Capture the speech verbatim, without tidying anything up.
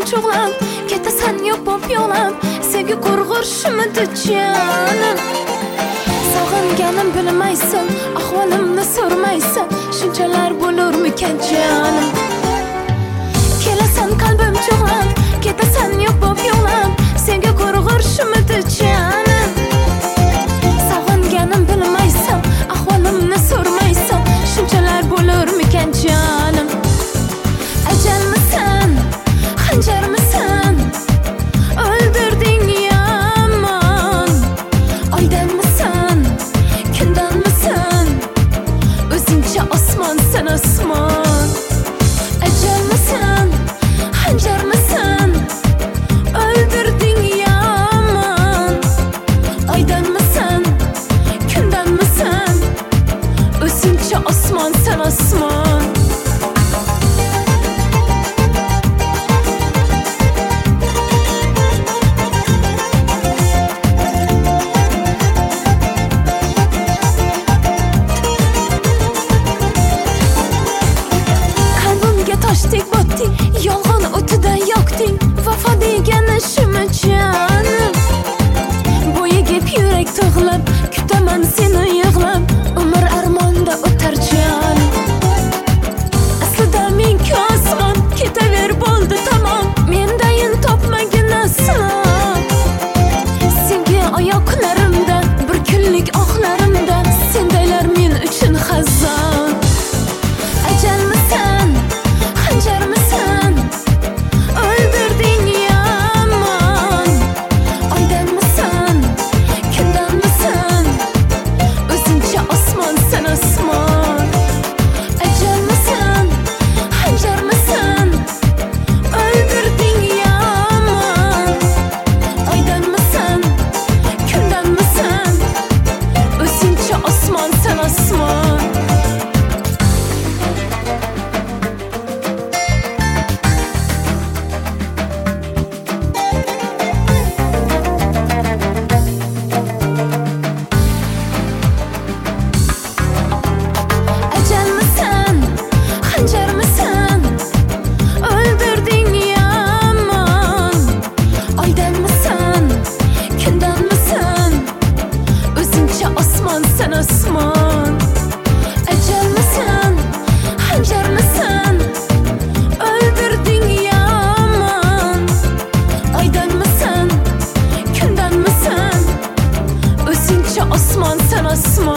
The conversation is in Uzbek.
cho'g'lam, ketasan yopib yo'lam, sevgi qo'rg'irshimidi jonim. Sog'inganim bilmaysan, ahvolimni so'rmaysan, shunchalar bo'lurmikan jonim. Kelasan qalbim cho'g'lam, ketasan yopib yo'lam, sevgi qo'rg'irshimidi jonim. Sog'inganim bilmaysan, ahvolimni so'rmaysan, shunchalar bo'lurmikan jonim. Ajalmisan, xanjarmisan, o'ldirding yomon. Oydanmisan, kundanmisan, o'zingcha osmonsan osmon. Ajalmisan, xanjarmisan, o'ldirding yomon. Oydanmisan, kundanmisan, o'zingcha osmonsan osmon. Toshdik botding, yolg'on o'tida yoqding, vafo degan ishim jonim. Bo'yigib yurak tug'lab, kutaman seni yig'lab, umr armonda o'tar jonim. Aslida men ko'zman, ketaver bo'ldi tamom, mendayin topmagin aslo. Senga oyoqlarimda, bir kunlik oxlarimda, sendaylar men uchun xazon. Ajalmisan, xanjarmisan, o'ldirding yomon. Oydanmisan, kundanmisan, o'zingcha osmonsan osmon. Ajalmisan, xanjarmisan, o'ldirding yomon. Oydanmisan, kundanmisan, o'zingcha osmonsan osmon. Ajalmisan, xanjarmisan, o'ldirding yomon. Oydanmisan, kundanmisan, o'zingcha osmonsan osmon. Ajalmisan, xanjarmisan, o'ldirding yomon. Oydanmisan, kundanmisan, o'zingcha osmonsan osmon.